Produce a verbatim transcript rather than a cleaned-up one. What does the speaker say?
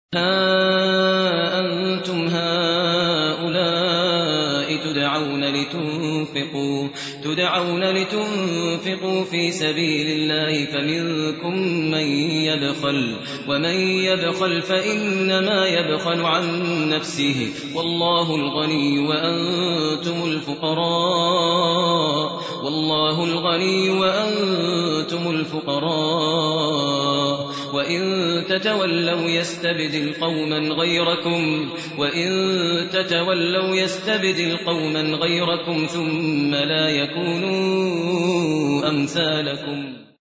ها أنتم هؤلاء تدعون لتنفقوا, تدعون لتنفقوا في سبيل الله فمنكم من يبخل ومن يبخل فإنما يبخل عن نفسه والله الغني وأنتم الفقراء والله الغني وأنتم الفقراء وإن تتولوا يستبدل قوما غيركم وإن تتولوا يستبدل قوما غيركم ثم لا يكونوا أمثالكم.